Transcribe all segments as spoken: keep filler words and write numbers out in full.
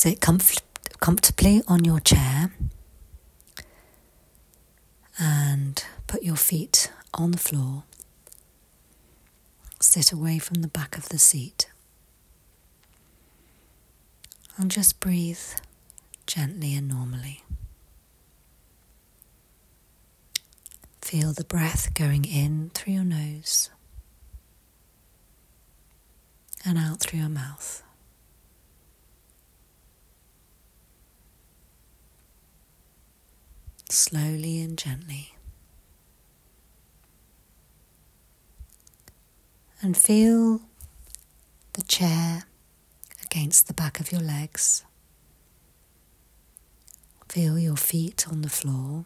Sit comf- comfortably on your chair and put your feet on the floor. Sit away from the back of the seat and just breathe gently and normally. Feel the breath going in through your nose and out through your mouth. Slowly and gently. And feel the chair against the back of your legs. Feel your feet on the floor.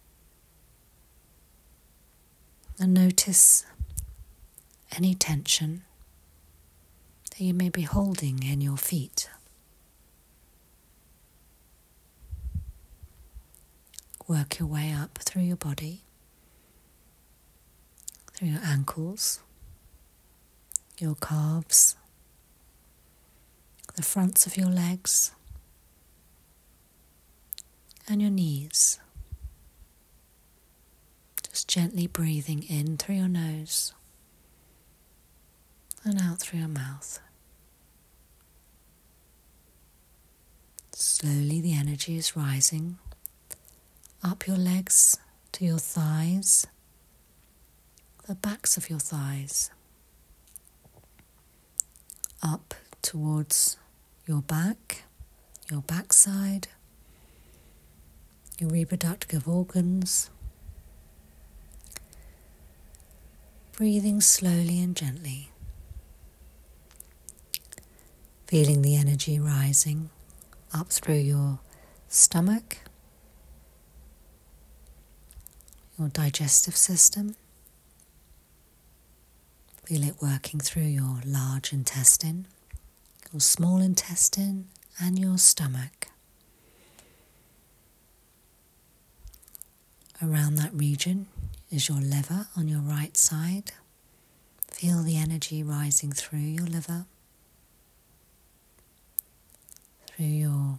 And notice any tension that you may be holding in your feet. Work your way up through your body, through your ankles, your calves, the fronts of your legs, and your knees. Just gently breathing in through your nose and out through your mouth. Slowly the energy is rising up your legs to your thighs, the backs of your thighs, up towards your back, your backside, your reproductive organs. Breathing slowly and gently. Feeling the energy rising up through your stomach, your digestive system. Feel it working through your large intestine, your small intestine, and your stomach. Around that region is your liver on your right side. Feel the energy rising through your liver, through your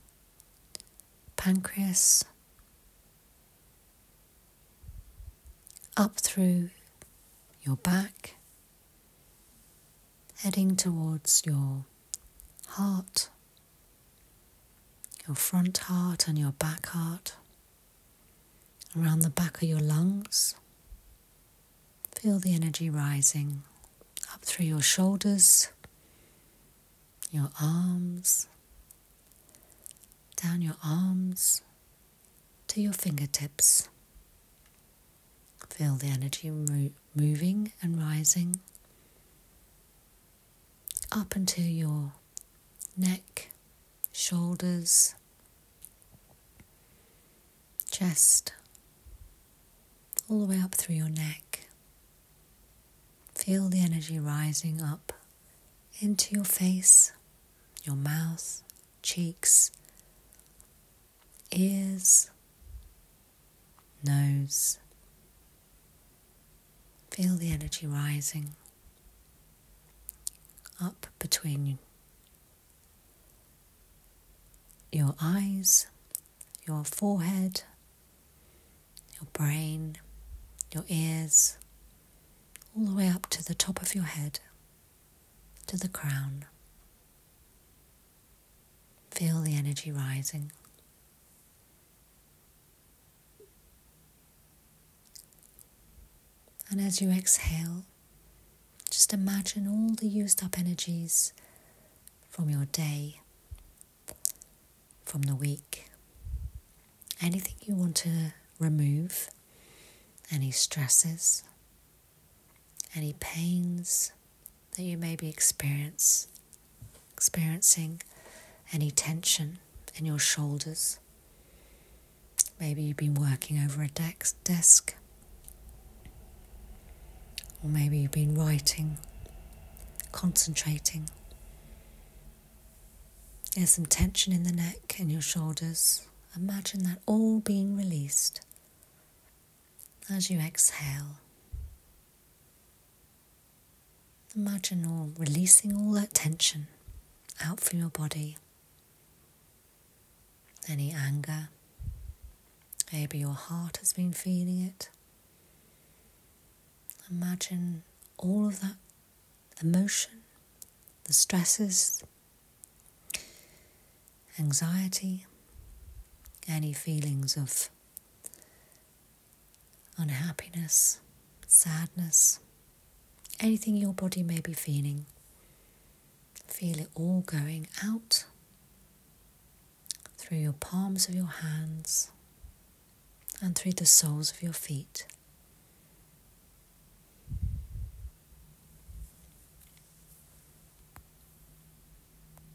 pancreas, up through your back, heading towards your heart, your front heart and your back heart, around the back of your lungs. Feel the energy rising up through your shoulders, your arms, down your arms to your fingertips. Feel the energy mo- moving and rising up into your neck, shoulders, chest, all the way up through your neck. Feel the energy rising up into your face, your mouth, cheeks, ears, nose. Feel the energy rising up between your eyes, your forehead, your brain, your ears, all the way up to the top of your head, to the crown. Feel the energy rising. And as you exhale, just imagine all the used up energies from your day, from the week. Anything you want to remove, any stresses, any pains that you may be experience, experiencing, any tension in your shoulders. Maybe you've been working over a desk, desk. Or maybe you've been writing, concentrating. There's some tension in the neck and your shoulders. Imagine that all being released as you exhale. Imagine all releasing all that tension out from your body any anger. Maybe your heart has been feeling it. Imagine all of that emotion, the stresses, anxiety, any feelings of unhappiness, sadness, anything your body may be feeling. Feel it all going out through your palms of your hands and through the soles of your feet.